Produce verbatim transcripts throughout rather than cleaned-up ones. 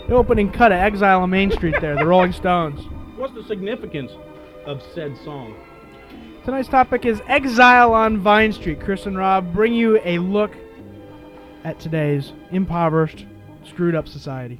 The opening cut of Exile on Main Street there, the Rolling Stones. What's the significance of said song? Tonight's topic is Exile on Vine Street. Chris and Rob bring you a look at today's impoverished, screwed up society.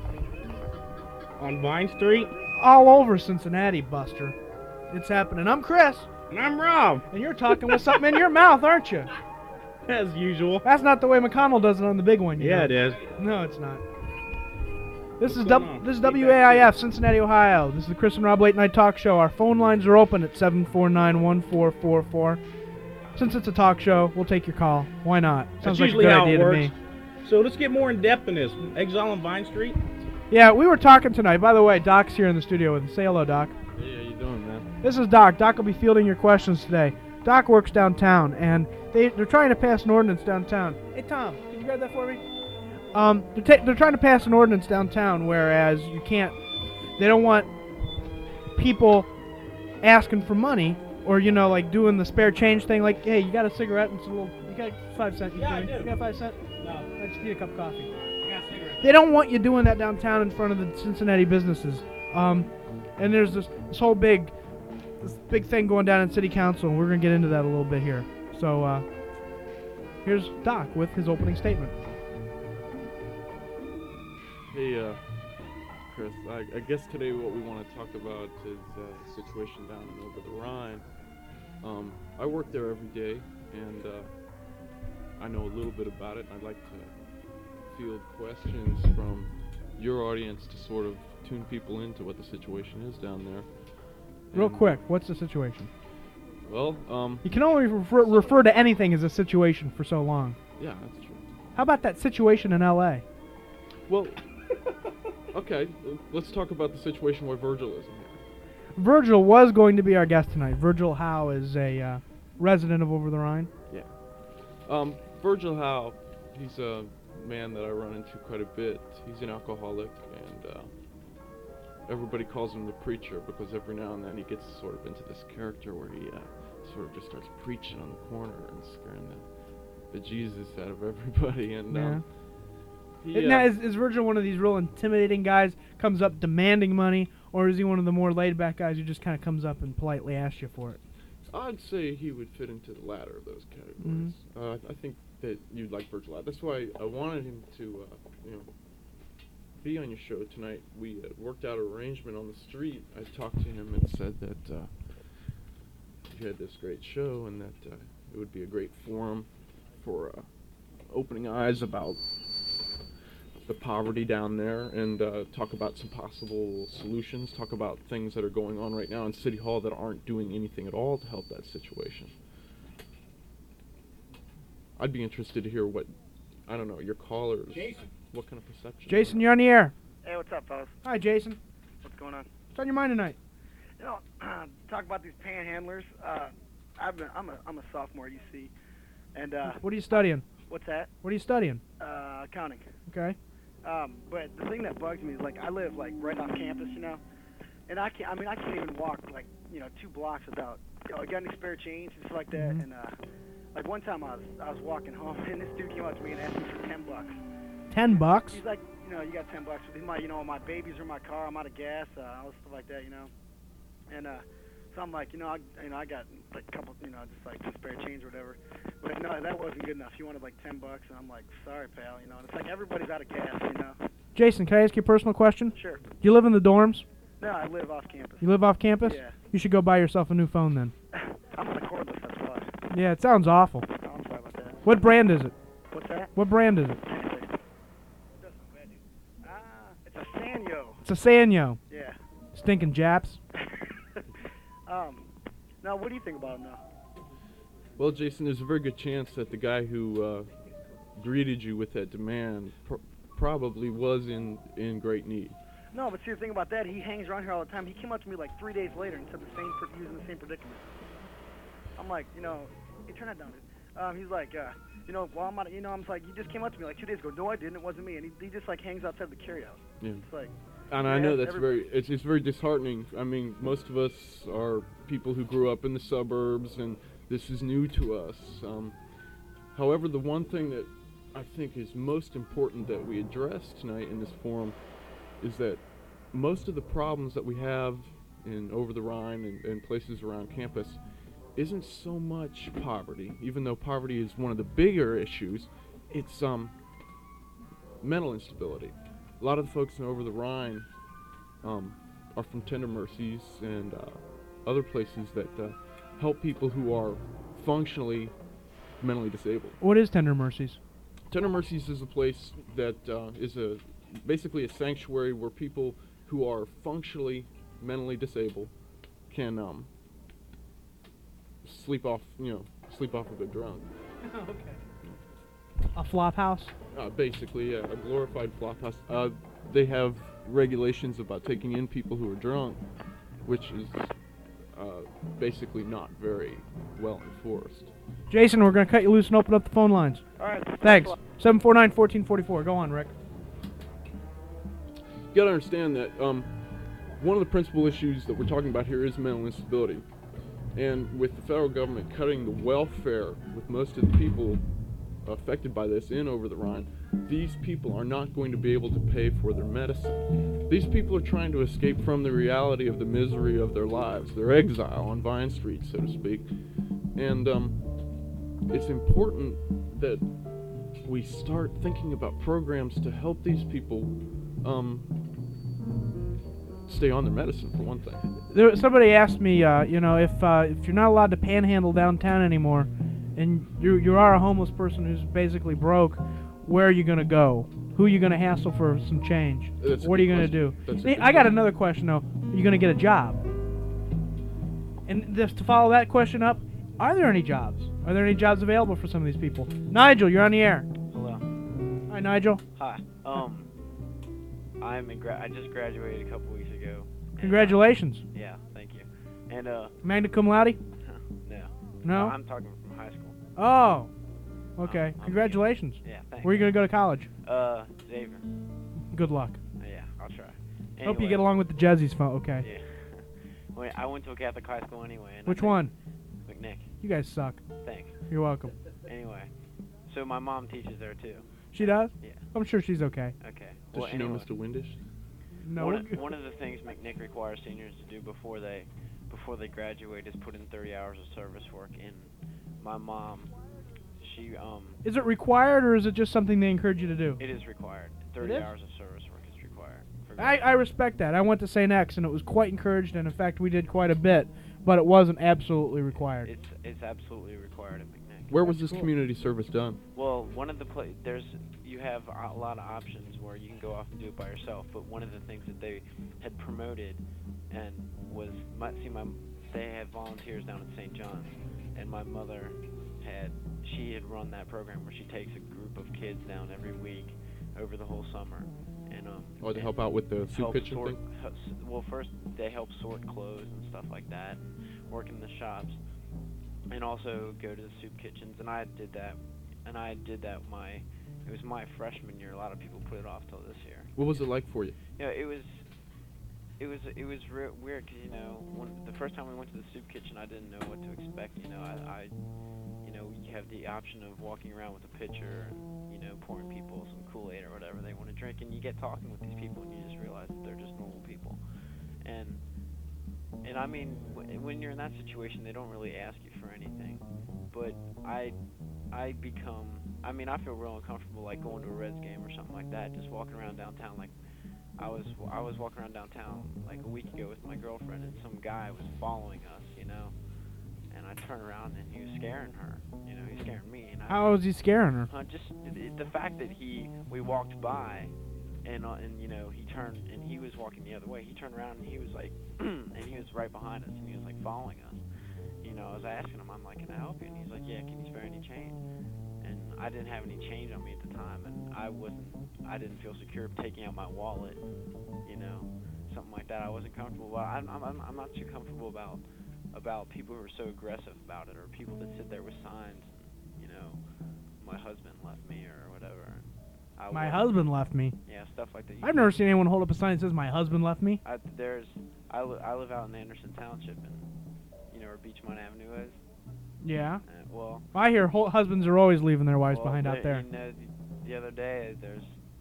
On Vine Street? All over Cincinnati, Buster. It's happening. I'm Chris. And I'm Rob. And you're talking with something in your mouth, aren't you? As usual. That's not the way McConnell does it on the big one. You yeah, know? it is. No, it's not. This What's is going w- on? this is Feedback W A I F, Cincinnati, Ohio. This is the Chris and Rob Late Night Talk Show. Our phone lines are open at seven four nine, one four four four. Since it's a talk show, we'll take your call. Why not? Sounds That's like usually a good how idea it to works. me. So let's get more in depth in this. Exile on Vine Street? Yeah, we were talking tonight. By the way, Doc's here in the studio with us. Say hello, Doc. Hey, how you doing, man? This is Doc. Doc will be fielding your questions today. Doc works downtown, and they, they're trying to pass an ordinance downtown. Hey, Tom, can you grab that for me? Um, they're, ta- they're trying to pass an ordinance downtown, whereas you can't, they don't want people asking for money, or, you know, like doing the spare change thing, like, hey, you got a cigarette and it's a little, you got five cents. You Yeah, I give me? do. You got five cents? No. I just need a cup of coffee. I got cigarettes. They don't want you doing that downtown in front of the Cincinnati businesses. Um, and there's this, this whole big, this big thing going down in City Council, and we're gonna get into that a little bit here. So uh, here's Doc with his opening statement. Hey, uh, Chris, I, I guess today what we want to talk about is uh, the situation down and over the Rhine. Um, I work there every day, and uh, I know a little bit about it. I'd like to field questions from your audience to sort of tune people into what the situation is down there. Real And, quick, what's the situation? Well, um, You can only refer, refer to anything as a situation for so long. yeah, that's true. How about that situation in L A? Well, okay, uh, let's talk about the situation where Virgil is in here. Virgil was going to be our guest tonight. Virgil Howe is a uh, resident of Over the Rhine. Yeah. Um, Virgil Howe, he's a man that I run into quite a bit. He's an alcoholic, and uh, everybody calls him the preacher because every now and then he gets sort of into this character where he uh, sort of just starts preaching on the corner and scaring the, the Jesus out of everybody. And Yeah. um, he, It- uh, Now, is, is Virgil one of these real intimidating guys, comes up demanding money, or is he one of the more laid-back guys who just kind of comes up and politely asks you for it? I'd say he would fit into the latter of those categories. Mhm. Uh, I think that you'd like Virgil out. That's why I wanted him to, uh, you know, be on your show tonight. We uh, worked out an arrangement on the street. I talked to him and said that uh, you had this great show and that uh, it would be a great forum for uh, opening eyes about the poverty down there and uh, talk about some possible solutions, talk about things that are going on right now in City Hall that aren't doing anything at all to help that situation. I'd be interested to hear what, I don't know, your callers, Jason. what kind of perception. Jason, you're on the air. Hey, what's up, fellas? Hi, Jason. What's going on? What's on your mind tonight? You know, talk about these panhandlers. Uh, I've been, I'm a, I'm a sophomore at U C, and uh, What are you studying? what's that? What are you studying? Uh, accounting. Okay. Um, but the thing that bugs me is like I live like right off campus, you know, and I can't. I mean, I can't even walk like you know two blocks without. You know, I got any spare change and stuff like that. Mhm. And uh, like one time I was I was walking home and this dude came up to me and asked me for ten bucks. Ten bucks? He's like, you know, you got ten bucks. With my, you know, my babies are in my car. I'm out of gas. Uh, all stuff like that, you know. And uh, so I'm like, you know, I, you know, I got like a couple, you know, just like some spare change or whatever. But no, that wasn't good enough. He wanted like ten bucks, and I'm like, sorry, pal, you know. And it's like everybody's out of gas, you know. Jason, can I ask you a personal question? Sure. Do you live in the dorms? No, I live off campus. You live off campus? Yeah. You should go buy yourself a new phone then. I'm on the cordless. That's why. Yeah, it sounds awful. Oh, I'm sorry about that. What brand is it? What's that? What brand is it? Ah, it's a Sanyo. It's a Sanyo. Yeah. Stinking Japs. um, now what do you think about him now? Well, Jason, there's a very good chance that the guy who uh, greeted you with that demand pr- probably was in, in great need. No, but see the thing about that, he hangs around here all the time. He came up to me like three days later and said the same, pr- he was in the same predicament. I'm like, you know, hey, turn that down, dude. Um, he's like, uh, you know, well, I'm out, you know, I'm like, you just came up to me like two days ago. No, I didn't. It wasn't me. And he, he just like hangs outside the carryout. Yeah. It's like, And I yeah, know that's everybody- very, it's, it's very disheartening. I mean, most of us are people who grew up in the suburbs, and this is new to us. Um, however, the one thing that I think is most important that we address tonight in this forum is that most of the problems that we have in Over the Rhine and, and places around campus isn't so much poverty, even though poverty is one of the bigger issues. It's um mental instability. A lot of the folks in Over the Rhine um, are from Tender Mercies and uh, other places that uh, help people who are functionally mentally disabled. What is Tender Mercies? Tender Mercies is a place that uh, is a basically a sanctuary where people who are functionally mentally disabled can um, sleep off, you know, sleep off a good drunk. Okay. A flop house? Uh, basically, yeah, a glorified flop house. Uh, they have regulations about taking in people who are drunk, which is uh, basically not very well enforced. Jason, we're going to cut you loose and open up the phone lines. All right. Thanks. seven four nine, one four four four. Go on, Rick. You gotta understand that um, one of the principal issues that we're talking about here is mental instability. And with the federal government cutting the welfare with most of the people affected by this in Over the Rhine, these people are not going to be able to pay for their medicine. These people are trying to escape from the reality of the misery of their lives, their exile on Vine Street, so to speak. And um, it's important that we start thinking about programs to help these people um, stay on their medicine, for one thing. There, somebody asked me, uh, you know, if uh, if you're not allowed to panhandle downtown anymore, and you you are a homeless person who's basically broke, where are you gonna go? Who are you gonna hassle for some change? That's a What are you good gonna question. do? That's a Hey, good I got question. another question though. Are you gonna get a job? And just to follow that question up, are there any jobs? Are there any jobs available for some of these people? Nigel, you're on the air. Hello. Hi, Nigel. Hi. Um, I'm in gra- I just graduated a couple weeks ago. and, uh, Congratulations. yeah, thank you. And uh, Magna cum laude? no. No? I'm talking from high school. Oh. Okay. I'm- I'm Congratulations. Yeah, thanks. Where are you gonna go to college? Uh, Xavier. Good luck. Yeah, I'll try. Hope you Anyway, get along with the Jezzies, fo- okay. Yeah. Wait, I went to a Catholic high school anyway. And I Which think- one? McNick. You guys suck. Thanks. You're welcome. Anyway, so my mom teaches there too. She does? Yeah. I'm sure she's okay. Okay. Does well, she know anyway. Mister Windish? No. One of, one of the things McNick requires seniors to do before they before they graduate is put in thirty hours of service work. And my mom, she um, Is it required or is it just something they encourage you to do? it is required. thirty is? hours of service work is required. for I, I respect that. I went to Saint X and it was quite encouraged, and in fact we did quite a bit, but it wasn't absolutely required. It's it's absolutely required at McNick. Where was That's this cool. community service done? Well, one of the pla- there's you have a lot of options where you can go off and do it by yourself. But one of the things that they had promoted and was my, see my they had volunteers down at Saint John's, and my mother had she had run that program where she takes a group of kids down every week over the whole summer, and um. Or to and help out with the soup help kitchen sort, thing? h- s- Well, first they help sort clothes and stuff like that, and work in the shops, and also go to the soup kitchens. And I did that, and I did that my, it was my freshman year. A lot of people put it off till this year. What was it like for you? You know, it was, it was, it was re- weird because you know, when the first time we went to the soup kitchen, I didn't know what to expect. You know, I, I, you know, you have the option of walking around with a pitcher, and, you know, pouring people some Kool-Aid or whatever they want to drink, and you get talking with these people, and you just realize that they're just normal people, and. And I mean, w- when you're in that situation, they don't really ask you for anything. But I, I become, I mean, I feel real uncomfortable, like going to a Reds game or something like that. Just walking around downtown, like I was, I was walking around downtown like a week ago with my girlfriend, and some guy was following us, you know. And I turned around and he was scaring her, you know, he was scaring me. And I, How was he scaring her? uh, just the, the fact that he, we walked by. And, uh, and you know, he turned, and he was walking the other way. He turned around, and he was like, and he was right behind us, and he was like following us. You know, I was asking him, I'm like, can I help you? And he's like, yeah, can you spare any change? And I didn't have any change on me at the time, and I wasn't, I didn't feel secure taking out my wallet, you know, something like that. I wasn't comfortable. Well, I'm, I'm, I'm not too comfortable about, about people who are so aggressive about it, or people that sit there with signs, and, you know, my husband left me or whatever. I My wa- husband left me. Yeah, stuff like that. You I've never seen anyone hold up a sign that says my husband left me. I, there's, I, li- I live out in Anderson Township, and you know where Beachmont Avenue is. Yeah. Uh, well, I hear ho- husbands are always leaving their wives well, behind out there. You know, the, the other day there's there's just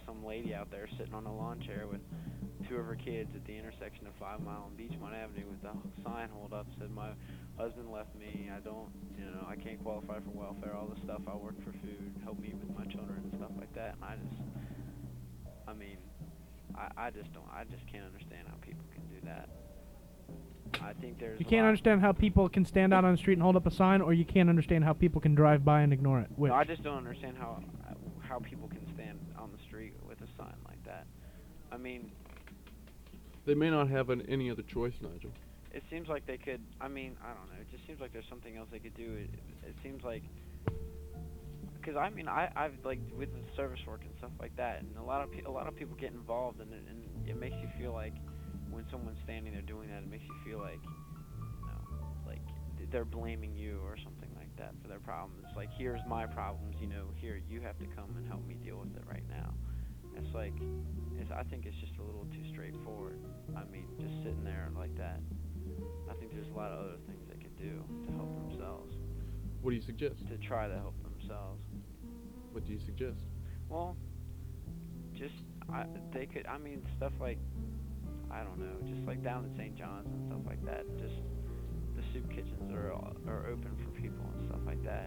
some lady out there sitting on a lawn chair with two of her kids at the intersection of Five Mile and Beachmont Avenue with a sign hold up said, "My husband left me. I don't, you know, I can't qualify for welfare. All this stuff. I work for food. Help me with my children and stuff like that." And I just, I mean, I, I just don't. I just can't understand how people can do that. I think there's. You a can't lot- understand how people can stand out on the street and hold up a sign, or you can't understand how people can drive by and ignore it. Which? No, I just don't understand how how people can stand on the street with a sign like that. I mean, They may not have an, any other choice, Nigel. it seems like they could. I mean, I don't know. It just seems like there's something else they could do. It, it seems like, because I mean, I I've like with the service work and stuff like that, and a lot of pe- a lot of people get involved, and it, and it makes you feel like when someone's standing there doing that, it makes you feel like, you know, like th- they're blaming you or something like that for their problems. It's like, here's my problems, you know, here you have to come and help me deal with it right now. It's like, it's, I think it's just a little too straightforward. I mean, just sitting there like that. I think there's a lot of other things they could do to help themselves, What do you suggest? to try to help themselves. What do you suggest? Well, just I, they could. I mean, stuff like, I don't know, just like down at Saint John's and stuff like that. Just the soup kitchens are are open for people and stuff like that.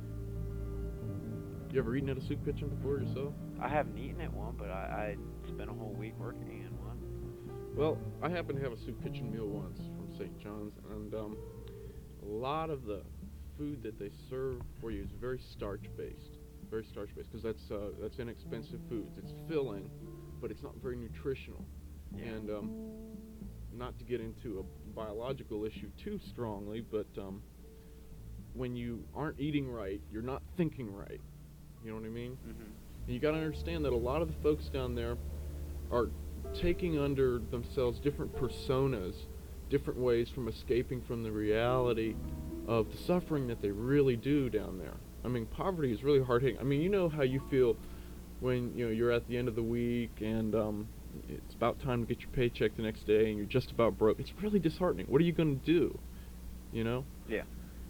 You ever eaten at a soup kitchen before yourself? I haven't eaten at one, but I, I spent a whole week working in one. Well, I happened to have a soup kitchen meal once from Saint John's, and um, a lot of the food that they serve for you is very starch-based, very starch-based, because that's uh, that's inexpensive foods. It's filling, but it's not very nutritional. Yeah. And um, not to get into a biological issue too strongly, but um, when you aren't eating right, you're not thinking right. You know what I mean? Mhm. And you got to understand that a lot of the folks down there are taking under themselves different personas, different ways from escaping from the reality of the suffering that they really do down there. I mean, poverty is really hard hitting. I mean, you know how you feel when you know you're at the end of the week and um, it's about time to get your paycheck the next day and you're just about broke. It's really disheartening. What are you going to do? You know? Yeah.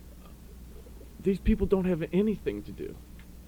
These people don't have anything to do.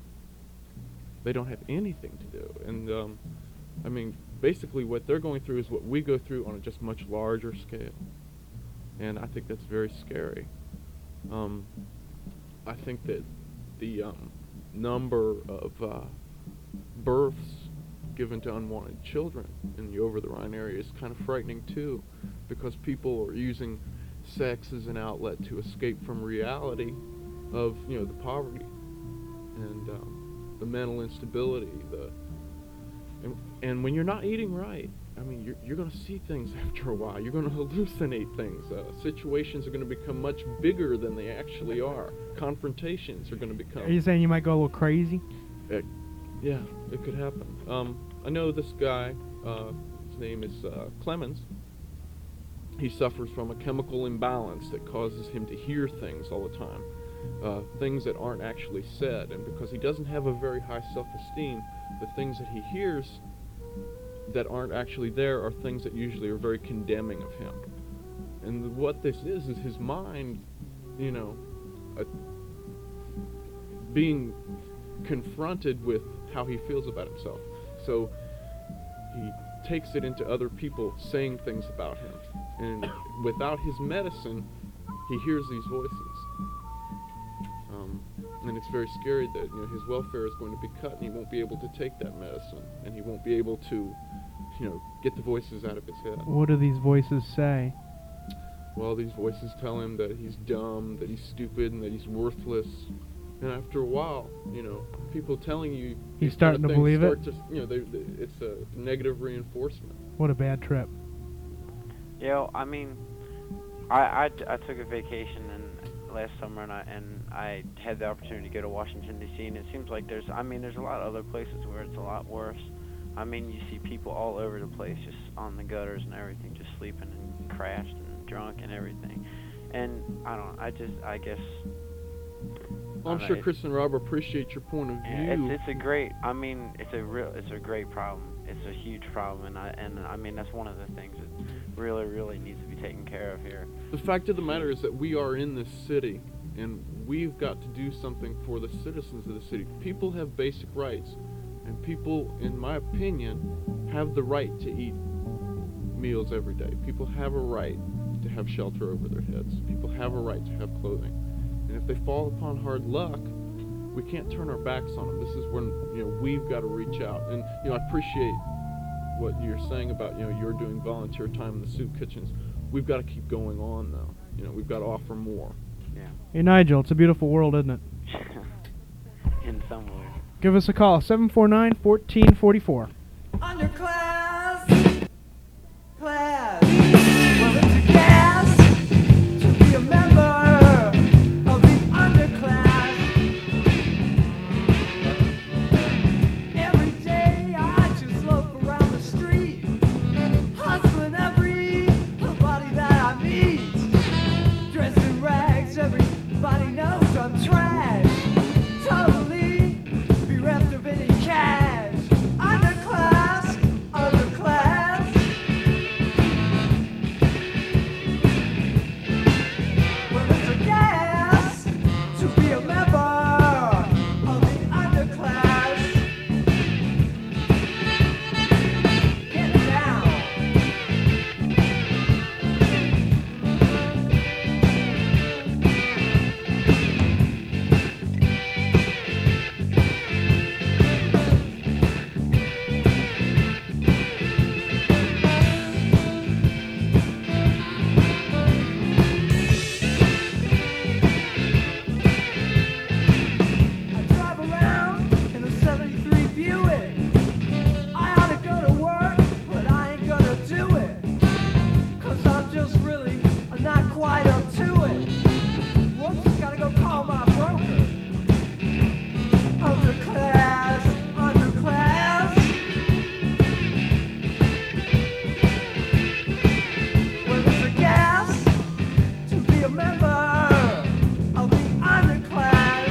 They don't have anything to do. And, um, I mean, basically what they're going through is what we go through on a just much larger scale. And I think that's very scary. Um, I think that the um, number of uh, births given to unwanted children in the over-the-Rhine area is kind of frightening too, because people are using sex as an outlet to escape from reality of, you know, the poverty and um, the mental instability, the and, and when you're not eating right, I mean, you're, you're going to see things after a while. You're going to hallucinate things. Uh, situations are going to become much bigger than they actually are. Confrontations are going to become... Are you saying you might go a little crazy? Uh, yeah, it could happen. Um, I know this guy, uh, his name is uh, Clemens. He suffers from a chemical imbalance that causes him to hear things all the time. Uh, things that aren't actually said, and because he doesn't have a very high self-esteem, the things that he hears that aren't actually there are things that usually are very condemning of him. And what this is is his mind, you know, uh, being confronted with how he feels about himself. So he takes it into other people saying things about him, and without his medicine, he hears these voices. Um, and it's very scary that, you know, his welfare is going to be cut and he won't be able to take that medicine, and he won't be able to, you know, get the voices out of his head. What do these voices say? Well, these voices tell him that he's dumb, that he's stupid, and that he's worthless. And after a while, you know, people telling you He's these kind of starting to things believe start it? To, you know, they, they, it's a negative reinforcement. What a bad trip. Yeah, well, I mean, I, I, I took a vacation and last summer and I and I had the opportunity to go to Washington D C and it seems like there's I mean there's a lot of other places where it's a lot worse. I mean, you see people all over the place just on the gutters and everything, just sleeping and crashed and drunk and everything. And I don't I just I guess Well, I'm I sure know, Chris and Rob appreciate your point of yeah, view. it's it's a great I mean it's a real it's a great problem. It's a huge problem, and I and I mean that's one of the things that really really needs to be taken care of here. The fact of the matter is that we are in this city, and we've got to do something for the citizens of the city. People have basic rights, And people, in my opinion, have the right to eat meals every day. People have a right to have shelter over their heads. People have a right to have clothing. And if they fall upon hard luck, we can't turn our backs on them. This is when, you know, we've got to reach out. And, you know, I appreciate what you're saying about, you know, you're doing volunteer time in the soup kitchens. We've got to keep going on, though. You know, we've got to offer more. Yeah. Hey, Nigel, it's a beautiful world, isn't it? In some way. Give us a call, seven four nine, one four four four. Underclass, class. Well, it's a gas to be a member of the underclass. Every day I just loaf around the street, hustling everybody that I meet. Dressed in rags, everybody knows I'm trash. Totally bereft of any cash. Underclass, underclass. Well, it's a gas to be a member of the underclass. Get down. I drive around in a seventy-three Buick. I ought to go to work, but I ain't gonna do it. Cause I'm just really not quite up to it. Whoops, gotta go call my broker. Underclass, underclass. Well, it's a gas to be a member of the underclass.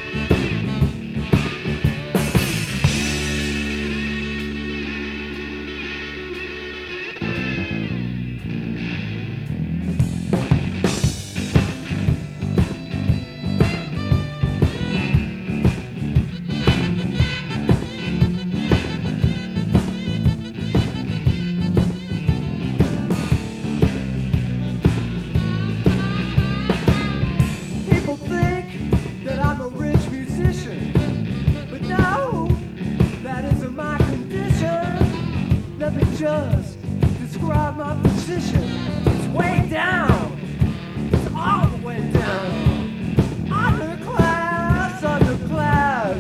People think that I'm a rich musician, but no, that isn't my condition. Let me just describe my position. It's way down. It's all the way down. Underclass, underclass.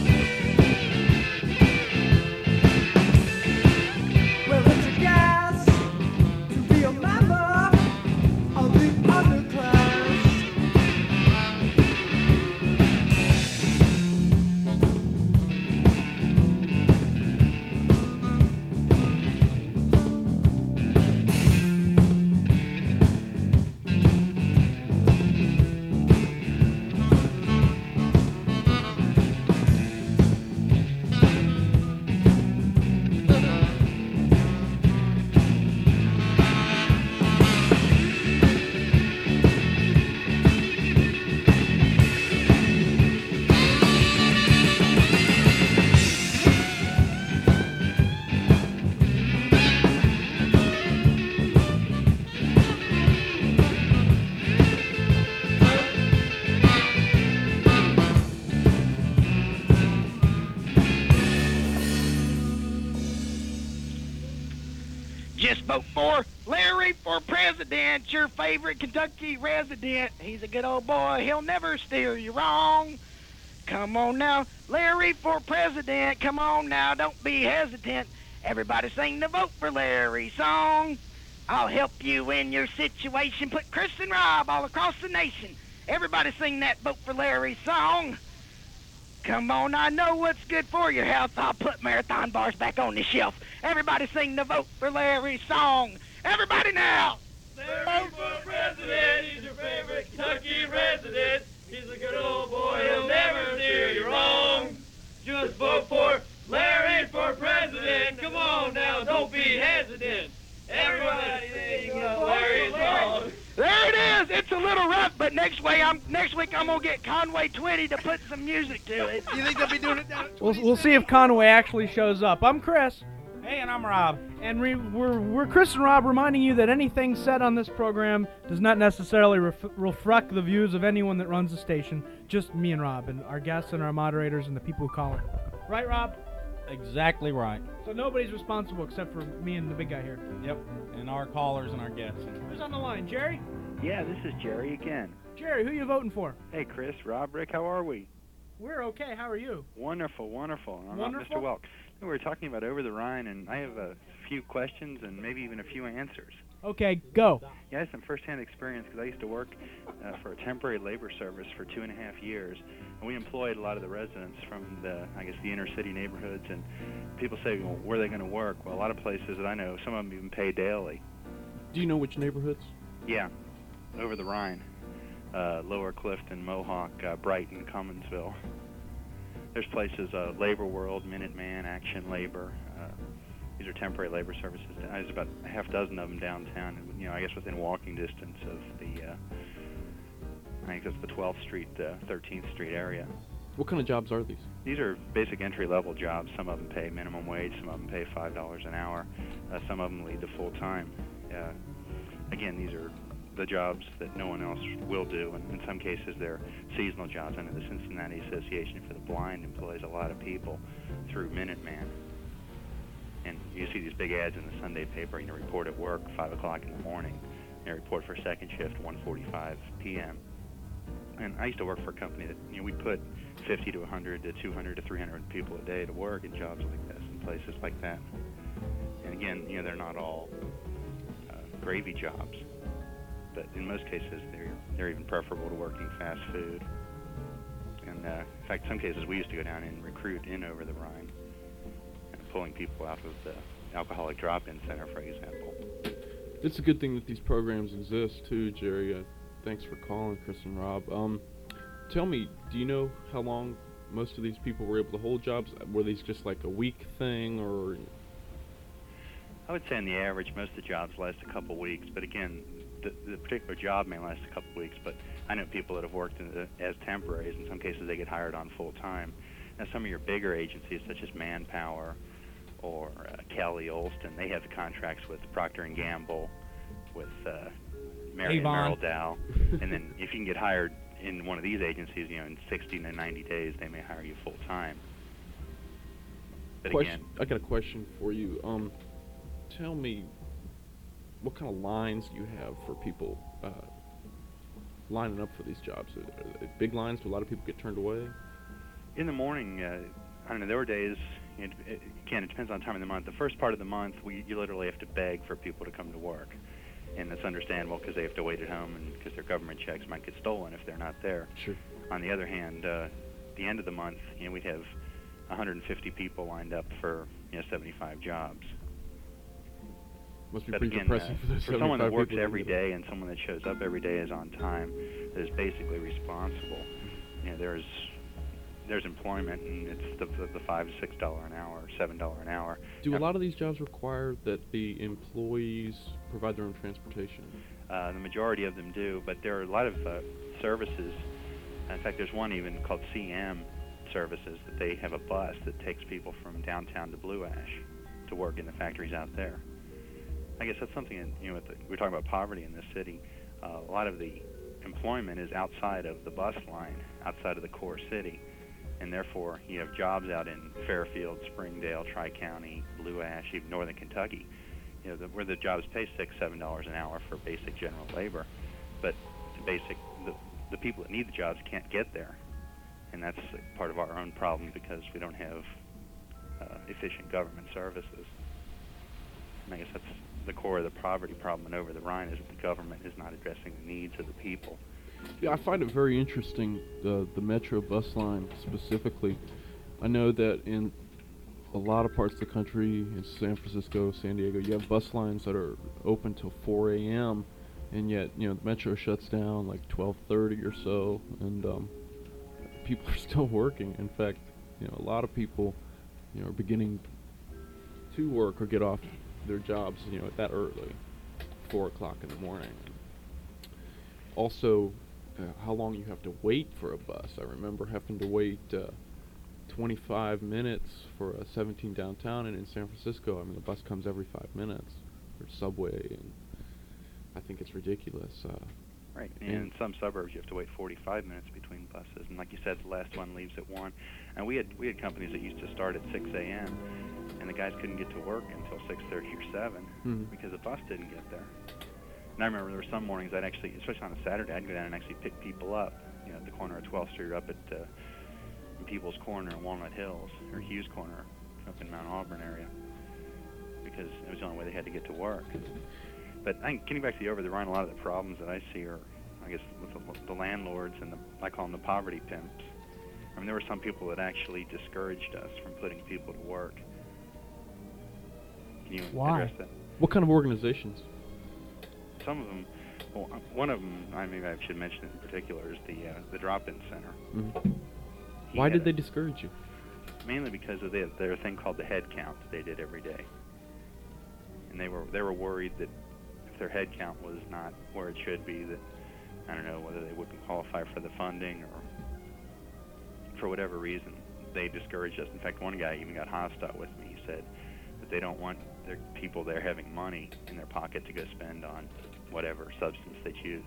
Well, it's a gas to be a member of the underclass. Just vote for Larry for president, your favorite Kentucky resident. He's a good old boy. He'll never steer you wrong. Come on now, Larry for president. Come on now, don't be hesitant. Everybody sing the Vote for Larry song. I'll help you in your situation. Put Chris and Rob all across the nation. Everybody sing that Vote for Larry song. Come on, I know what's good for your health. I'll put marathon bars back on the shelf. Everybody sing the Vote for Larry song. Everybody now. Larry for president, he's your favorite Kentucky resident. He's a good old boy, he'll never steer you wrong. Just vote for Larry for president. Come on now, don't be hesitant. Everybody sing the Larry song. There it is. It's it's a little rough, but next way I'm next week I'm gonna get Conway twenty to put some music to it. You think they'll be doing it down at We'll, we'll see if Conway actually shows up. I'm Chris. Hey, and I'm Rob. And we, we're, we're Chris and Rob reminding you that anything said on this program does not necessarily ref- reflect the views of anyone that runs the station, just me and Rob, and our guests and our moderators and the people who call it. Right, Rob? Exactly right. So nobody's responsible except for me and the big guy here. Yep, and our callers and our guests. Who's on the line? Jerry? Yeah, this is Jerry again. Jerry, who you voting for? Hey, Chris, Rob, Rick, how are we? We're okay. How are you? Wonderful, wonderful. I'm Wonderful? not Mister Welk. We were talking about Over the Rhine, and I have a few questions and maybe even a few answers. Okay, go. Yeah, I have some first-hand experience because I used to work uh, for a temporary labor service for two and a half years, and we employed a lot of the residents from the, I guess, the inner-city neighborhoods. And people say, well, where are they going to work? Well, a lot of places that I know, some of them even pay daily. Do you know which neighborhoods? Yeah, Over the Rhine, uh, Lower Clifton, Mohawk, uh, Brighton, Cumminsville. There's places, uh, Labor World, Minuteman, Action Labor. Uh, these are temporary labor services. There's about a half dozen of them downtown, you know, I guess within walking distance of the, uh, I think that's the twelfth Street, uh, thirteenth Street area. What kind of jobs are these? These are basic entry-level jobs. Some of them pay minimum wage, some of them pay five dollars an hour. Uh, some of them lead to full-time. Uh, again, these are the jobs that no one else will do, and in some cases they're seasonal jobs. I know the Cincinnati Association for the Blind employs a lot of people through Minuteman. And you see these big ads in the Sunday paper, you know, report at work, five o'clock in the morning. They report for second shift, one forty-five p.m. And I used to work for a company that, you know, we put fifty to one hundred to two hundred to three hundred people a day to work in jobs like this and places like that. And again, you know, they're not all uh, gravy jobs. But in most cases, they're they're even preferable to working fast food. And uh, in fact, some cases we used to go down and recruit in Over the Rhine, and pulling people out of the alcoholic drop-in center, for example. It's a good thing that these programs exist too, Jerry. Uh, thanks for calling, Chris and Rob. Um, tell me, do you know how long most of these people were able to hold jobs? Were these just like a week thing, or? I would say on the average, most of the jobs last a couple weeks. But again, the, the particular job may last a couple weeks. But I know people that have worked in the, as temporaries. In some cases, they get hired on full time. Now, some of your bigger agencies, such as Manpower or uh, Kelly Olston, they have contracts with Procter and Gamble, with uh, Mary and Avon. Merrill Dow, and then if you can get hired in one of these agencies, you know, in sixty to ninety days, they may hire you full time. But Question, again, I got a question for you. Um, tell me, what kind of lines do you have for people uh, lining up for these jobs? Are, are they big lines? Do a lot of people get turned away? in the morning, uh, I don't know, there were days, you know, it, again, it depends on the time of the month. The first part of the month, we you literally have to beg for people to come to work. And that's understandable because they have to wait at home and because their government checks might get stolen if they're not there. Sure. On the other hand, uh, the end of the month, you know, we'd have one hundred fifty people lined up for, you know, seventy-five jobs. Must be But pretty again, depressing uh, for those for someone that seventy-five works people to every get it. day and someone that shows up every day is on time, that is basically responsible. You know, there's there's employment, and it's the the, the five to six dollar an hour, seven dollar an hour. Do a Now, lot of these jobs require that the employees provide their own transportation? Uh, the majority of them do, but there are a lot of uh, services. In fact, there's one even called C M Services that they have a bus that takes people from downtown to Blue Ash to work in the factories out there. I guess that's something, in, you know, with the, we're talking about poverty in this city. Uh, a lot of the employment is outside of the bus line, outside of the core city, and therefore you have jobs out in Fairfield, Springdale, Tri-County, Blue Ash, even northern Kentucky, you know, the, where the jobs pay six, seven dollars an hour for basic general labor, but the basic, the, the people that need the jobs can't get there, and that's part of our own problem because we don't have uh, efficient government services. And I guess that's the core of the poverty problem and Over the Rhine is that the government is not addressing the needs of the people. Yeah, I find it very interesting, the the Metro bus line specifically. I know that in a lot of parts of the country, in San Francisco, San Diego, you have bus lines that are open till four a.m. and yet, you know, the Metro shuts down like twelve thirty or so, and um, people are still working. In fact, you know, a lot of people, you know, are beginning to work or get off their jobs, you know, at that early, four o'clock in the morning. also uh, how long you have to wait for a bus. I remember having to wait uh, twenty-five minutes for a seventeen downtown, and in San Francisco, I mean, the bus comes every five minutes, or subway, and I think it's ridiculous. Uh, Right, and in some suburbs you have to wait forty-five minutes between buses, and like you said, the last one leaves at one. And we had we had companies that used to start at six a m and the guys couldn't get to work until six thirty or seven mm-hmm. because the bus didn't get there. And I remember there were some mornings I'd actually, especially on a Saturday, I'd go down and actually pick people up, you know, at the corner of twelfth Street, or up at uh, in People's Corner in Walnut Hills, or Hughes Corner up in Mount Auburn area, because it was the only way they had to get to work. But I think getting back to the over the Rhine, a lot of the problems that I see are, I guess, with the, the landlords and the, I call them the poverty pimps. I mean, there were some people that actually discouraged us from putting people to work. Can you Why? address that? What kind of organizations? Some of them, well, uh, one of them, I maybe I should mention in particular, is the uh, the drop-in center. Mm-hmm. He Why had did a- they discourage you? Mainly because of their, their thing called the head count that they did every day, and they were they were worried that if their head count was not where it should be, that I don't know whether they wouldn't qualify for the funding or for whatever reason, they discouraged us. In fact, one guy even got hostile with me. He said that they don't want their people there having money in their pocket to go spend on whatever substance they choose.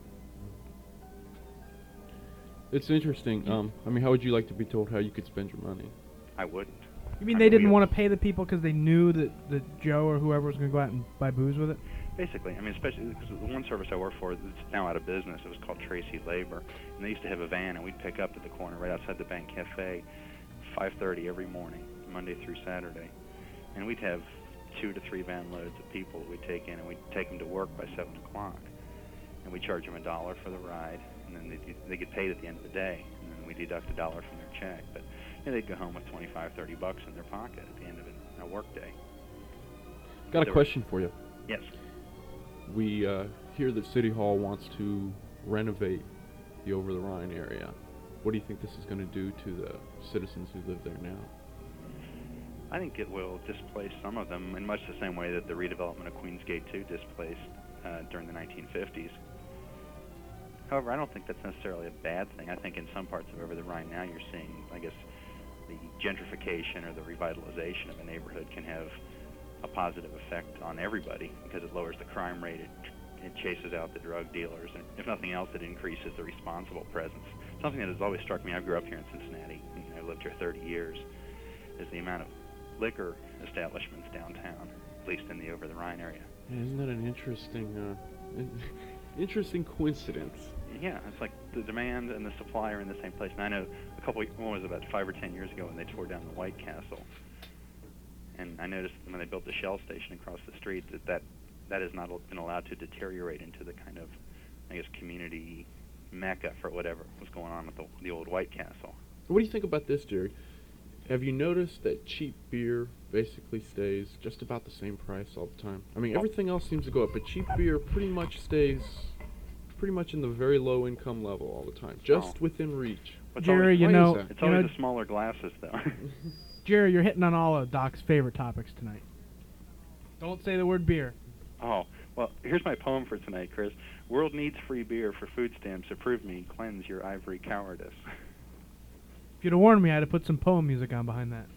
It's interesting. Um, I mean, how would you like to be told how you could spend your money? I wouldn't. You mean I they mean, didn't we- want to pay the people because they knew that, that Joe or whoever was going to go out and buy booze with it? Basically, I mean, especially because the one service I work for that's now out of business, it was called Tracy Labor, and they used to have a van, and we'd pick up at the corner right outside the Bank Cafe, five thirty every morning, Monday through Saturday, and we'd have two to three van loads of people that we'd take in, and we'd take them to work by seven o'clock, and we charge them a dollar for the ride, and then they they get paid at the end of the day, and then we deduct a dollar from their check, but you know, they'd go home with twenty-five, thirty bucks in their pocket at the end of a, a work day. Got a There were- question for you. Yes. We uh, hear that City Hall wants to renovate the Over the Rhine area. What do you think this is going to do to the citizens who live there now? I think it will displace some of them in much the same way that the redevelopment of Queensgate two displaced uh, during the nineteen fifties. However, I don't think that's necessarily a bad thing. I think in some parts of Over the Rhine now you're seeing, I guess, the gentrification or the revitalization of a neighborhood can have a positive effect on everybody because it lowers the crime rate, it, it chases out the drug dealers, and if nothing else, it increases the responsible presence. Something that has always struck me, I grew up here in Cincinnati, and I lived here thirty years, is the amount of liquor establishments downtown, at least in the Over the Rhine area. Yeah, isn't that an interesting, uh, interesting coincidence? Yeah, it's like the demand and the supply are in the same place. And I know a couple, what was it, about five or ten years ago when they tore down the White Castle, and I noticed when they built the Shell station across the street that that, that has not been allowed to deteriorate into the kind of, I guess, community mecca for whatever was going on with the, the old White Castle. What do you think about this, Jerry? Have you noticed that cheap beer basically stays just about the same price all the time? I mean, everything else seems to go up, but cheap beer pretty much stays pretty much in the very low income level all the time, just Oh. within reach. It's Jerry, always, you why know, is that? it's you always know, the smaller glasses, though. Jerry, you're hitting on all of Doc's favorite topics tonight. Don't say the word beer. Oh, well, here's my poem for tonight, Chris. World needs free beer for food stamps. Approve me, cleanse your ivory cowardice. If you'd have warned me, I'd have put some poem music on behind that.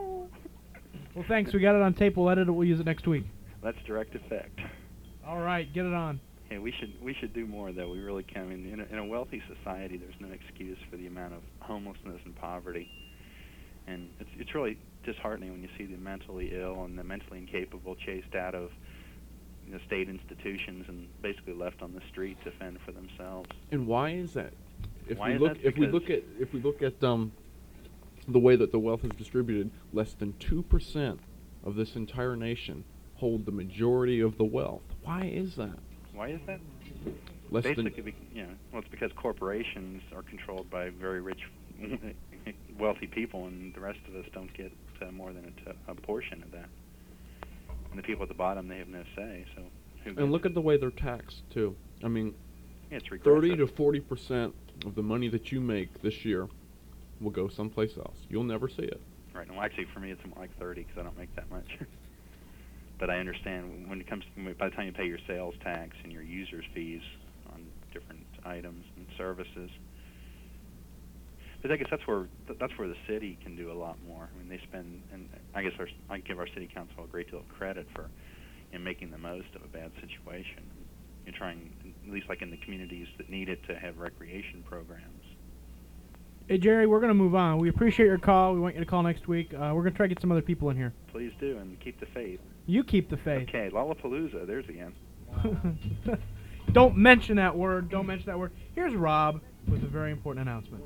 Well, thanks. We got it on tape. We'll edit it. We'll use it next week. That's direct effect. All right, get it on. Yeah, we should we should do more, though. We really can. I mean, in a, in a wealthy society, there's no excuse for the amount of homelessness and poverty, and it's it's really disheartening when you see the mentally ill and the mentally incapable chased out of you know, state institutions and basically left on the street to fend for themselves. And why is that? If Why we is look, that? if we Because- look at, if we look at um, the way that the wealth is distributed, less than two percent of this entire nation hold the majority of the wealth. Why is that? Why is that? Less Basically, than be, you know, well, it's because corporations are controlled by very rich, wealthy people, and the rest of us don't get uh, more than a, t- a portion of that. And the people at the bottom, they have no say. So, who and gets look it? at the way they're taxed too. I mean, Yeah, it's thirty regressive. to forty percent of the money that you make this year will go someplace else. You'll never see it. Right. Well, actually, for me, it's more like thirty because I don't make that much. But I understand when it comes to, by the time you pay your sales tax and your users fees on different items and services. But I guess that's where th- that's where the city can do a lot more. I mean, they spend, and I guess our, I give our city council a great deal of credit for in making the most of a bad situation. You're trying, at least like in the communities that need it, to have recreation programs. Hey, Jerry, we're going to move on. We appreciate your call. We want you to call next week. Uh, we're going to try to get some other people in here. Please do, and keep the faith. You keep the faith. Okay, Lollapalooza, there's the end. Don't mention that word. Don't mention that word. Here's Rob with a very important announcement.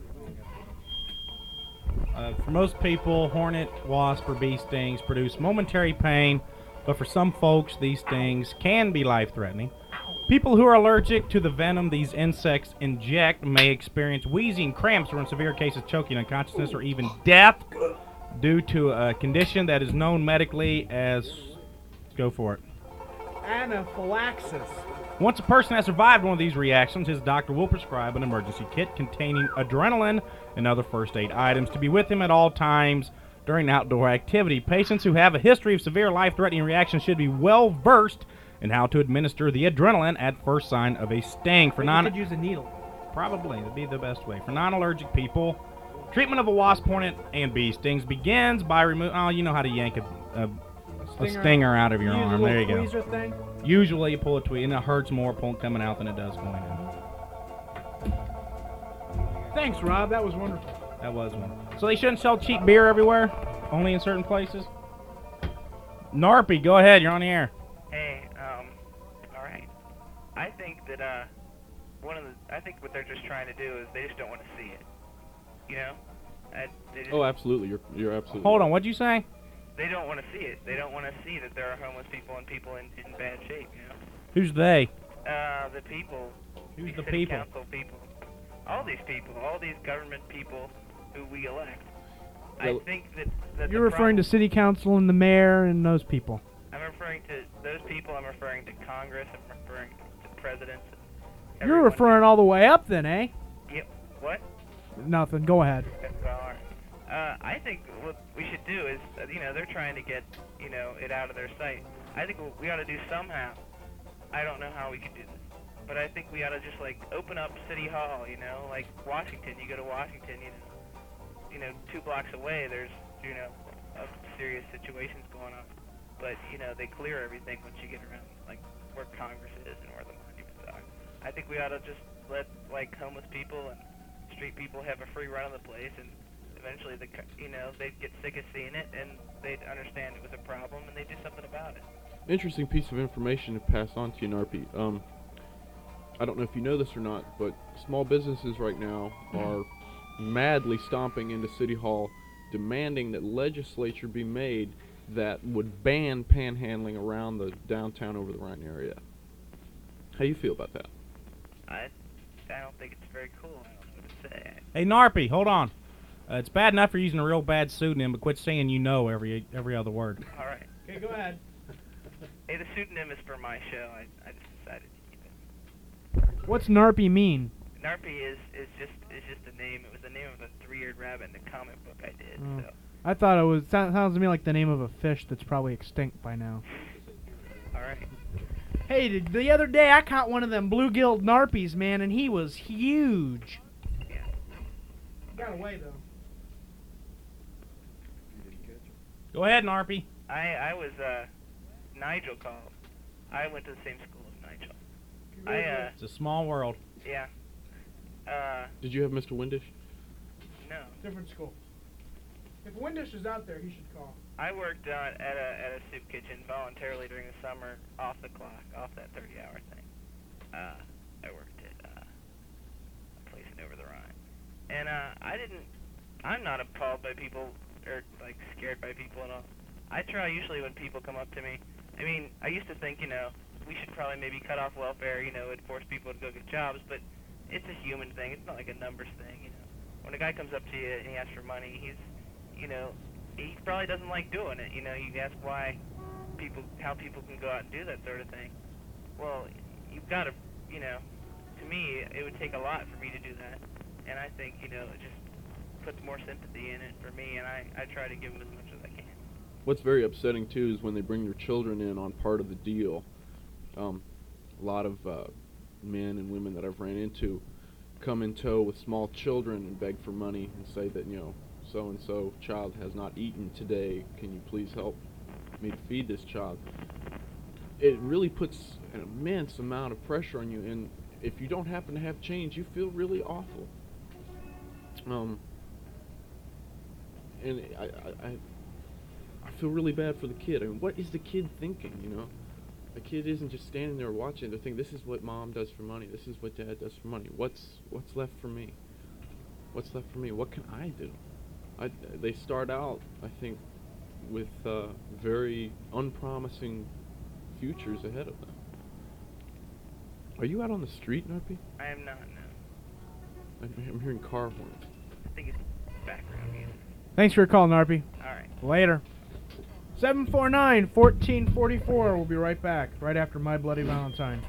Uh, for most people, hornet, wasp, or bee stings produce momentary pain, but for some folks, these stings can be life-threatening. People who are allergic to the venom these insects inject may experience wheezing, cramps, or in severe cases, choking, unconsciousness, or even death due to a condition that is known medically as... Go for it. Anaphylaxis. Once a person has survived one of these reactions, his doctor will prescribe an emergency kit containing adrenaline and other first aid items to be with him at all times during outdoor activity. Patients who have a history of severe life-threatening reactions should be well versed in how to administer the adrenaline at first sign of a sting. For non, you could use a needle. Probably, that'd be the best way. For non-allergic people, treatment of a wasp, hornet, and bee stings begins by removing. Oh, you know how to yank a, a, a stinger out of your Use a arm. little There you go. tweezer thing. Usually you pull a tweet, and it hurts more pulling coming out than it does going in. Thanks, Rob. That was wonderful. That was one. So they shouldn't sell cheap beer everywhere? Only in certain places? Narpy, go ahead. You're on the air. Hey, um, all right. I think that uh, one of the, I think what they're just trying to do is they just don't want to see it. You know? I, they just, Oh, absolutely. You're you're absolutely. Hold on. What'd you say? They don't want to see it. They don't want to see that there are homeless people and people in, in bad shape. You know? Who's they? Uh, the people. Who's the city people? council people. All these people. All these government people who we elect. Well, I think that, that You're the referring problem, to city council and the mayor and those people. I'm referring to those people. I'm referring to Congress. I'm referring to presidents. You're everyone. referring all the way up then, eh? Yep. What? Nothing. Go ahead. Well, all right. Uh, I think what we should do is, uh, you know, they're trying to get, you know, it out of their sight. I think what we ought to do somehow. I don't know how we can do this, but I think we ought to just like open up City Hall. You know, like Washington. You go to Washington. You know, you know, two blocks away. There's, you know, uh, serious situations going on. But you know, they clear everything once you get around, like where Congress is and where the monuments are. I think we ought to just let like homeless people and street people have a free run of the place, and eventually, the you know, they'd get sick of seeing it, and they'd understand it was a problem, and they'd do something about it. Interesting piece of information to pass on to you, Narpy. Um, I don't know if you know this or not, but small businesses right now are madly stomping into City Hall, demanding that legislature be made that would ban panhandling around the downtown over the Rhine area. How you feel about that? I, I don't think it's very cool. I don't know what to say. Hey, Narpy, hold on. Uh, it's bad enough you're using a real bad pseudonym, but quit saying you know every every other word. All right. Okay, go ahead. Hey, the pseudonym is for my show. I, I just decided to keep it. What's Narpy mean? Narpy is, is just is just a name. It was the name of a three-eared rabbit in a comic book I did. Oh. So. I thought it was. Sounds sounds to me like the name of a fish that's probably extinct by now. All right. Hey, the, the other day I caught one of them bluegill narpies, man, and he was huge. Yeah. Got away though. Go ahead, Narpy. I I was uh Nigel called. I went to the same school as Nigel. I uh It's a small world. yeah. Uh Did you have Mister Windish? no. Different school. If Windish is out there, he should call. I worked uh, at a at a soup kitchen voluntarily during the summer, off the clock, off that thirty-hour thing. Uh, I worked at uh, a place in Over the Rhine, and uh, I didn't. I'm not appalled by people or like scared by people at all. I try usually when people come up to me. I mean, I used to think, you know, we should probably maybe cut off welfare, you know, and force people to go get jobs, but it's a human thing. It's not like a numbers thing, you know. When a guy comes up to you and he asks for money, he's, you know, he probably doesn't like doing it. You know, you ask why people, how people can go out and do that sort of thing. Well, you've got to, you know, to me, it would take a lot for me to do that. And I think, you know, it just puts more sympathy in it for me, and I, I try to give them as much as I can. What's very upsetting too is when they bring their children in on part of the deal. Um, a lot of uh, men and women that I've ran into come in tow with small children and beg for money and say that, you know, so-and-so child has not eaten today. Can you please help me to feed this child? It really puts an immense amount of pressure on you, and if you don't happen to have change, you feel really awful. Um, and I, I, I, I feel really bad for the kid. I mean, what is the kid thinking, you know? The kid isn't just standing there watching. They're thinking, this is what mom does for money. This is what dad does for money. What's what's left for me? What's left for me? What can I do? I, they start out, I think, with uh, very unpromising futures ahead of them. Are you out on the street, Narpi? I am not, no. I'm, I'm hearing car horns. I think it's background music. Thanks for your call, Narpi. Alright. Later. seven four nine, one four four four. We'll be right back, right after My Bloody Valentine.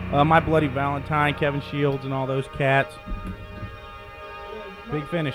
Uh, My Bloody Valentine, Kevin Shields, and all those cats. Big Finish.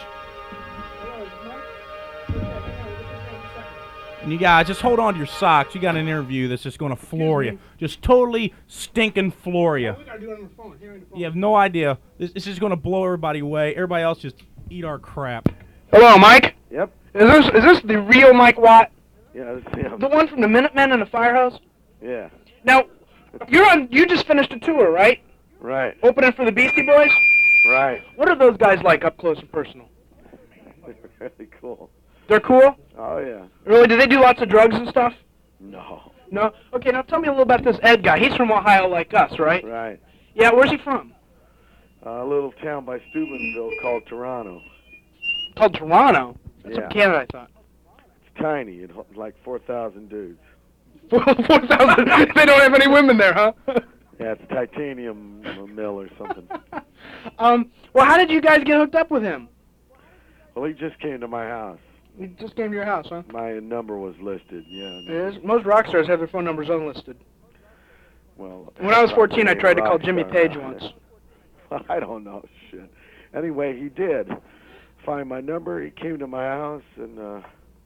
And you guys, just hold on to your socks. You got an interview that's just going to floor you. Just totally stinking floor you. We gotta do it on the phone. Here on the phone. You have no idea. This, this is going to blow everybody away. Everybody else just eat our crap. Hello, Mike. Yep. Is this is this the real Mike Watt? Yeah, that's him. The one from the Minutemen and the Firehouse? Yeah. Now, you're on. You just finished a tour, right? Right. Opening for the Beastie Boys. Right. What are those guys like up close and personal? Really cool. They're cool. Oh yeah. Really? Do they do lots of drugs and stuff? No. No. Okay. Now tell me a little about this Ed guy. He's from Ohio, like us, right? Right. Yeah. Where's he from? Uh, a little town by Steubenville called Toronto. Called Toronto. That's Yeah. in Canada, I thought. It's tiny. It's like four thousand dudes. Four thousand. They don't have any women there, huh? Yeah, it's a titanium mill or something. um. Well, how did you guys get hooked up with him? Well, he just came to my house. He just came to your house, huh? My number was listed. Yeah. It is. Most rock stars have their phone numbers unlisted. Well. When I was I'm fourteen, I not a tried to call rock Jimmy star. Page once. I don't know shit. Anyway, he did find my number. He came to my house and uh,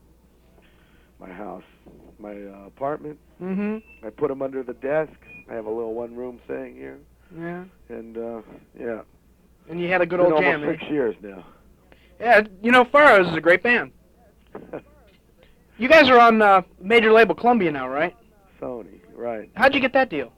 my house, my uh, apartment. Mm-hmm. I put him under the desk. I have a little one-room thing here, Yeah. and uh, yeah. And you had a good Been old almost jam, eh? six years now. Yeah. You know, Pharaohs is a great band. You guys are on uh, major label Columbia now, right? Sony, right? How'd you get that deal?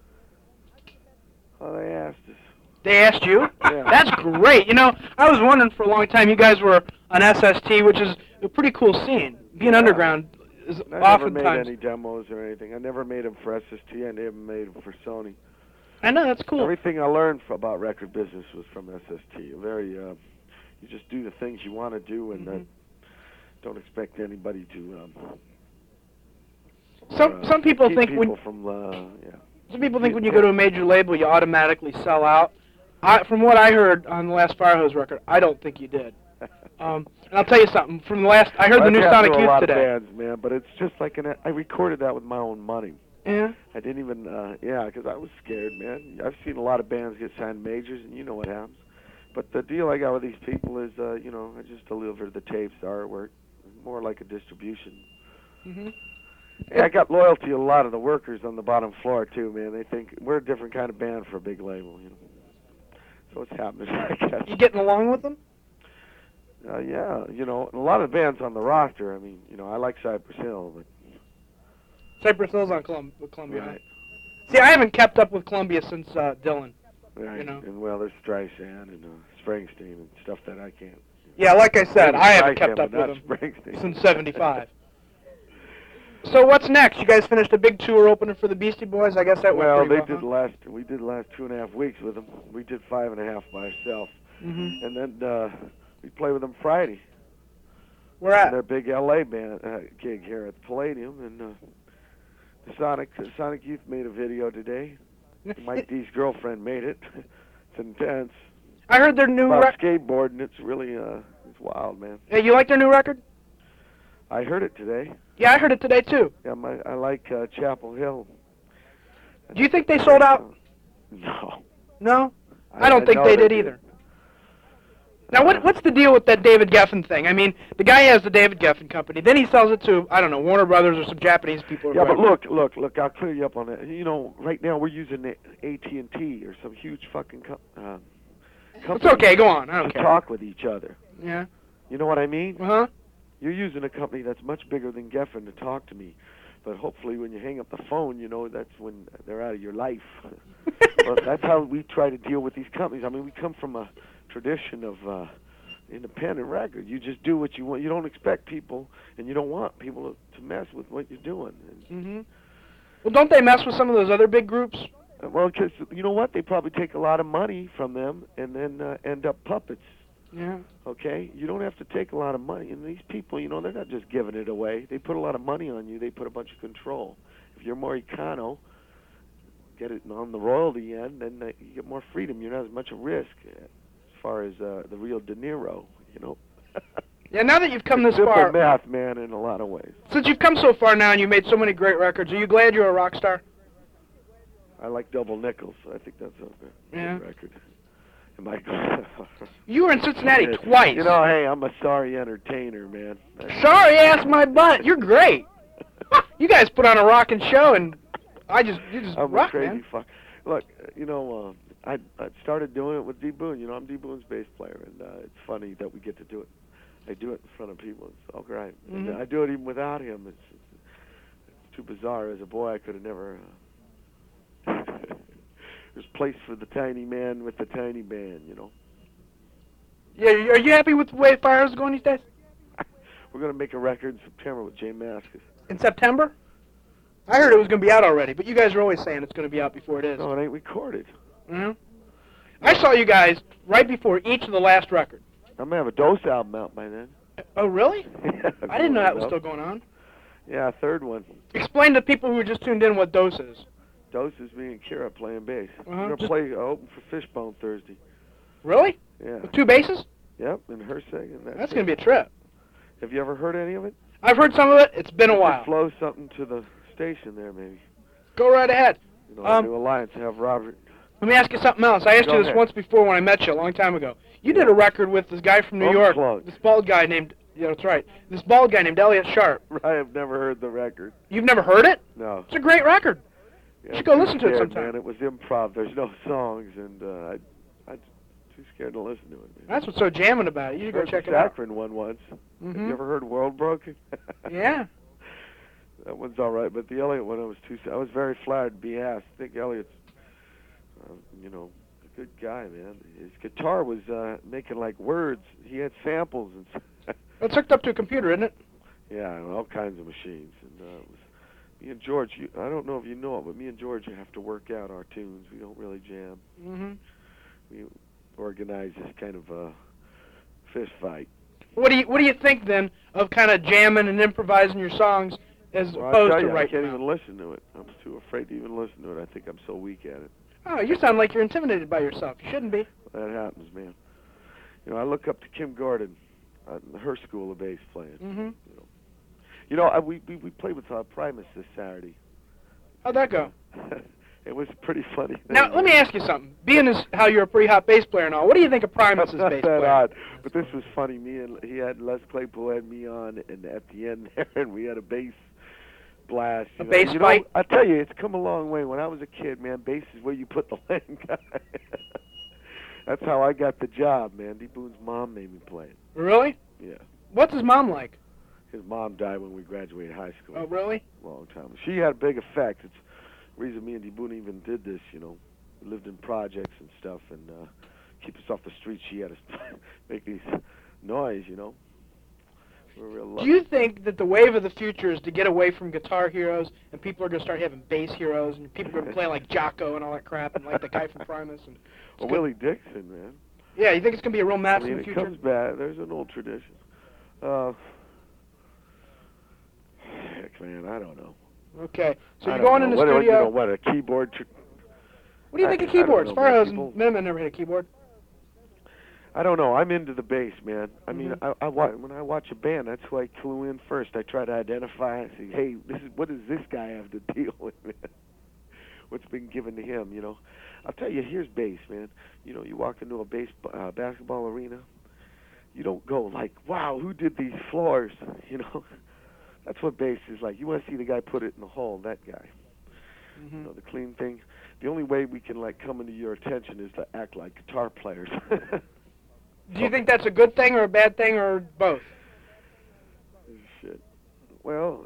Well, they asked us. They asked you? Yeah. That's great. You know, I was wondering for a long time. You guys were on S S T, which is a pretty cool scene. Being Yeah. underground is I never made oftentimes. any demos or anything. I never made them for S S T. I never made them for Sony. I know, that's cool. Everything I learned f- about record business was from S S T. Very, uh, you just do the things you want to do, and uh, Mhm. don't expect anybody to. Um, Some uh, some people keep think people when from, uh, yeah. some people think when you go to a major label, you automatically sell out. I, from what I heard on the last Firehose record, I don't think you did. Um, and I'll tell you something. From the last, I heard the I've new happened Sonic to a Youth lot today. of bands, man, but it's just like an. I recorded that with my own money. Yeah. I didn't even, uh, yeah, because I was scared, man. I've seen a lot of bands get signed majors, and you know what happens. But the deal I got with these people is, uh, you know, I just deliver the tapes, the artwork, more like a distribution. Mhm. Yeah, I got loyalty to a lot of the workers on the bottom floor too, man. They think we're a different kind of band for a big label, you know. So it's happening, I guess. You getting along with them? Uh, yeah, you know, and a lot of bands on the roster. I mean, you know, I like Cypress Hill, but Cypress Hill's on Colum- with Columbia. right, See, I haven't kept up with Columbia since uh, Dylan. right. You know. And well, there's Streisand and uh, Springsteen and stuff that I can't. Yeah, like I said, Maybe I haven't Streisand, kept up but with not them Springsteen. since seventy-five. So what's next? You guys finished a big tour opening for the Beastie Boys. I guess that went Well, pretty they well. did the last. We did the last two and a half weeks with them. We did five and a half by ourselves, Mm-hmm. and then uh, we play with them Friday. Where at? Their big L A band uh, gig here at the Palladium, and uh, the Sonic the Sonic Youth made a video today. Mike D's girlfriend made it. It's intense. I heard their new About record. skateboarding, it's really uh, it's wild, man. Hey, you like their new record? I heard it today. Yeah, I heard it today too. Yeah, my I like uh, Chapel Hill. Do you think they sold out? No. No, I don't think know they did either. Now, what what's the deal with that David Geffen thing? I mean, the guy has the David Geffen company. Then he sells it to, I don't know, Warner Brothers or some Japanese people. Or Yeah, but whatever. look, look, look. I'll clear you up on that. You know, right now we're using A T and T or some huge fucking co- uh, It's company okay, go on. I don't to care. talk with each other. Yeah. You know what I mean? Uh-huh. You're using a company that's much bigger than Geffen to talk to me. But hopefully when you hang up the phone, you know, that's when they're out of your life. Well, that's how we try to deal with these companies. I mean, we come from a tradition of uh, independent record. You just do what you want. You don't expect people, and you don't want people to, to mess with what you're doing. And, Mm-hmm. Well, don't they mess with some of those other big groups? uh, well, because you know what? They probably take a lot of money from them and then uh, end up puppets. Yeah. Okay, you don't have to take a lot of money, and these people, you know, they're not just giving it away. They put a lot of money on you. They put a bunch of control. If you're more econo, get it on the royalty end, then uh, you get more freedom. You're not as much a risk uh, as far as uh, the real De Niro, you know. Yeah. Now that you've come this Simple far, math, man, in a lot of ways. since you've come so far now and you made so many great records, are you glad you're a rock star? I like double nickels. So I think that's a good Yeah. record. Am I? You were in Cincinnati twice. You know, hey, I'm a sorry entertainer, man. Sorry, ass my butt. You're great. You guys put on a rockin' show, and I just you just I'm rock, a crazy man. fuck. Look, you know, uh, I I started doing it with D Boone. You know, I'm D Boone's bass player, and uh, it's funny that we get to do it. I do it in front of people. It's all great. Mhm. And I do it even without him. It's, it's, it's too bizarre. As a boy, I could have never. Uh, there's place for the tiny man with the tiny band. You know. Yeah, are you happy with the way Firehouse is going these days? We're gonna make a record in September with Jay Mascis. In September? I heard it was going to be out already, but you guys are always saying it's going to be out before it is. No, it ain't recorded. Mm-hmm. I saw you guys right before each of the last record. I'm gonna have a Dose album out by then. Oh, really? Yeah, I didn't know that was no. still going on. Yeah, a third one. Explain to people who are just tuned in what Dose is. Dose is me and Kira playing bass. Uh-huh. We're gonna Just- play uh, open for Fishbone Thursday. Really? Yeah. With two basses? Yep, and her singing. That's, That's it. going to be a trip. Have you ever heard any of it? I've heard some of it. It's been a We could while. Flow something to the station there, maybe. Go right ahead. You know, our Um, new alliance. Have Robert. Let me ask you something else. I asked Go you this ahead. once before when I met you a long time ago. You did a record with this guy from New Unplugged. York. This bald guy named, yeah, that's right. This bald guy named Elliot Sharp. I have never heard the record. You've never heard it? No. It's a great record. Yeah, You should I'm go too listen to it scared, sometime. Man. It was improv. There's no songs, and uh, I, I'm too scared to listen to it. Man. That's what's so jamming about it. You should go Heard check the it out. Saccharin one once. Have Mhm. you ever heard World Broken? Yeah. That one's all right, but the Elliot one, I was too. I was very flattered to be asked. I think Elliot's, uh, you know, a good guy, man. His guitar was uh, making like words. He had samples and. s- It's hooked up to a computer, isn't it? Yeah, and all kinds of machines. And uh, it was, me and George. You, I don't know if you know it, but me and George have to work out our tunes. We don't really jam. Mm-hmm. We organize this kind of uh, fist fight. What do you What do you think then of kind of jamming and improvising your songs as Well, I opposed tell to you, I writing can't them out? even listen to it. I'm too afraid to even listen to it. I think I'm so weak at it. Oh, you sound like you're intimidated by yourself. You shouldn't be. That happens, man. You know, I look up to Kim Gordon, uh, her school of bass playing. Mm-hmm. You know, I, we, we we played with uh, Primus this Saturday. How'd that go? It was pretty funny. Now, let me ask you something. Being as how you're a pretty hot bass player and all, what do you think of Primus's Not bass that player? odd, but this was funny. Me and he had Les Claypool had me on, and at the end there, and we had a bass blast. A you know. bass you know, fight? I tell you, it's come a long way. When I was a kid, man, bass is where you put the lame guy. That's how I got the job, man. D. Boone's mom made me play it. Really? Yeah. What's his mom like? His mom died when we graduated high school. Oh, really? Long time. She had a big effect. It's the reason me and D. Boone even did this, you know. We lived in projects and stuff, and uh, keep us off the street. She had us make these noise, you know. We're real lucky. Do you think that the wave of the future is to get away from guitar heroes and people are going to start having bass heroes and people are going to play like Jocko and all that crap and like the guy from Primus? And Well, Willie Dixon, man. yeah, you think it's going to be a real I match mean, in the it future? comes back. There's an old tradition. Uh, heck, man, I don't know. Okay, so I you're don't going know. in the what, studio. You know, what, a keyboard? Tr- What do you I- think of I don't keyboards? know, Firehouse man. People- and Minutemen never hit a keyboard. I don't know. I'm into the bass, man. I mean, Mhm. I, I wa- when I watch a band, that's who I clue in first. I try to identify and say, hey, this is what does this guy have to deal with, man? What's been given to him, you know? I'll tell you, here's bass, man. You know, you walk into a base uh, basketball arena, you don't go like, wow, who did these floors, you know? That's what bass is like. You want to see the guy put it in the hole, that guy. Mm-hmm. You know, the clean thing. The only way we can like come into your attention is to act like guitar players. Do you think that's a good thing or a bad thing or both? Shit. Well,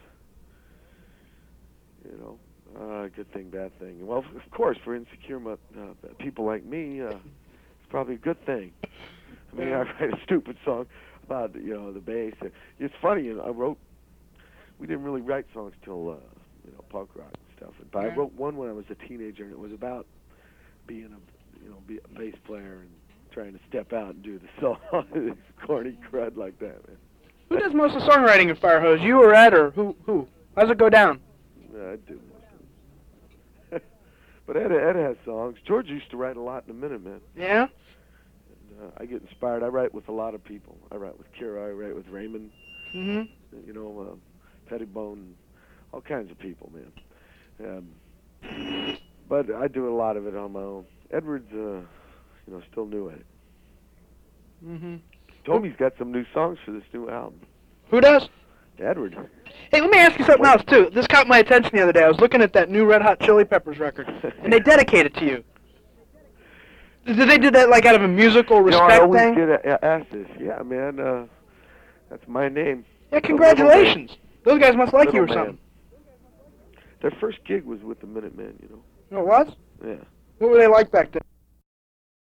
you know, uh, good thing, bad thing. Well, of course, for insecure mu- uh, people like me, uh, it's probably a good thing. I mean, I write a stupid song about you know the bass. It's funny, you know, I wrote. We didn't really write songs till uh, you know punk rock and stuff. But I Yeah. wrote one when I was a teenager, and it was about being a you know be a bass player and trying to step out and do the song. It's corny crud like that, man. Who does most of the songwriting in Firehose? You or Ed or who? Who? How's it go down? Yeah, I do most of it. But Ed, Ed has songs. George used to write a lot in a minute, man. Yeah. And, uh, I get inspired. I write with a lot of people. I write with Kira. I write with Raymond. Mm-hmm. You know, uh, Pettibone, all kinds of people, man. Um, But I do a lot of it on my own. Edward's, uh, you know, still new at it. Mm-hmm. Told me he's got some new songs for this new album. Who does? Edward. Hey, let me ask you something else, too. This caught my attention the other day. I was looking at that new Red Hot Chili Peppers record, and they dedicate it to you. Did they do that, like, out of a musical respect you know, I always thing? get a- asked this. Yeah, man, uh, that's my name. Yeah, congratulations. Those guys must like you or Little Man. something. Their first gig was with the Minutemen, you know. You know what? Yeah. What were they like back then?